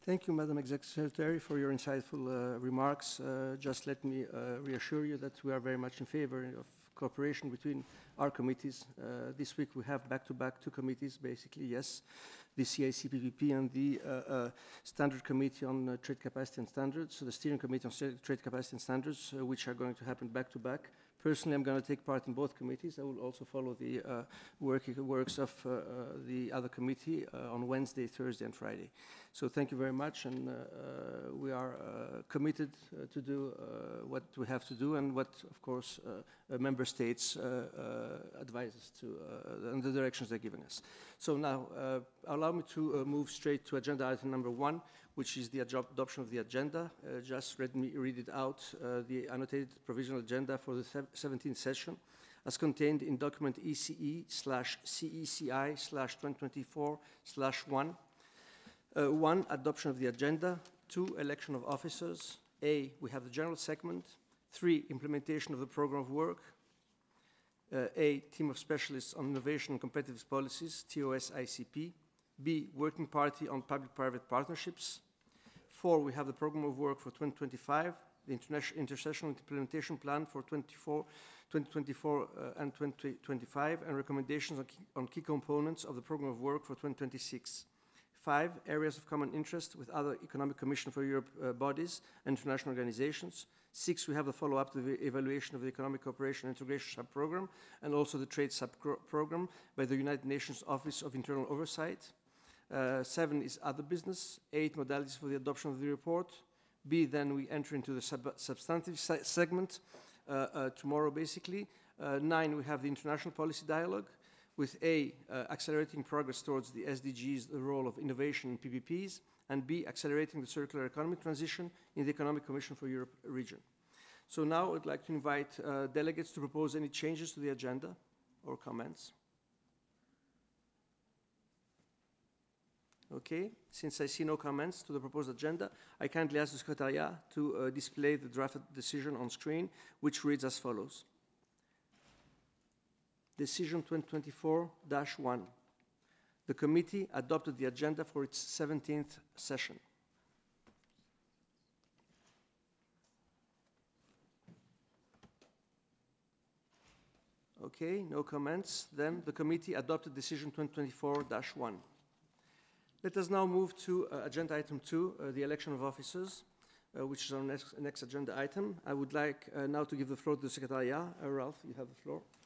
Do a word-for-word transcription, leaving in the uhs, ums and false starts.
Thank you, Madam Executive Secretary, for your insightful uh, remarks. Uh, just let me uh, reassure you that we are very much in favor of cooperation between our committees. Uh, this week we have back-to-back -back two committees, basically, yes, the C A C P P P and the uh, uh, Standard Committee on uh, Trade Capacity and Standards, so the Steering Committee on Trade Capacity and Standards, uh, which are going to happen back-to-back. -back. Personally, I'm going to take part in both committees. I will also follow the uh, work, works of uh, uh, the other committee uh, on Wednesday, Thursday, and Friday. So thank you very much, and uh, uh, we are uh, committed uh, to do uh, what we have to do and what, of course, uh, uh, member states uh, uh, advise us to, uh, and the directions they're giving us. So now, uh, allow me to uh, move straight to agenda item number one, which is the adoption of the agenda. Uh, just let me read it out. Uh, the annotated provisional agenda for the seventeenth session, as contained in document E C E slash C E C I slash twenty twenty-four slash one. Uh, one, adoption of the agenda. Two, election of officers. A, we have the general segment. Three, implementation of the program of work. Uh, A, team of specialists on innovation and competitive policies, T O S I C P. B, working party on public-private partnerships. Four, we have the program of work for twenty twenty-five, the intersessional implementation plan for twenty twenty-four uh, and twenty twenty-five, and recommendations on key, on key components of the program of work for twenty twenty-six. Five, areas of common interest with other Economic Commission for Europe uh, bodies and international organizations. Six, we have the follow-up to the evaluation of the Economic Cooperation and Integration Sub-Program and also the Trade Sub-Program by the United Nations Office of Internal Oversight. Uh, seven is other business. Eight, modalities for the adoption of the report. B, then we enter into the sub substantive se segment uh, uh, tomorrow, basically. Uh, nine, we have the international policy dialogue. With A, uh, accelerating progress towards the S D Gs, the role of innovation in P P Ps, and B, accelerating the circular economy transition in the Economic Commission for Europe region. So now I'd like to invite uh, delegates to propose any changes to the agenda or comments. Okay, since I see no comments to the proposed agenda, I kindly ask the Secretariat to uh, display the drafted decision on screen, which reads as follows. Decision twenty twenty-four dash one. The committee adopted the agenda for its seventeenth session. Okay, no comments. Then the committee adopted decision twenty twenty-four dash one. Let us now move to uh, agenda item two, uh, the election of officers, uh, which is our next, next agenda item. I would like uh, now to give the floor to the Secretariat. Uh, Ralph, you have the floor.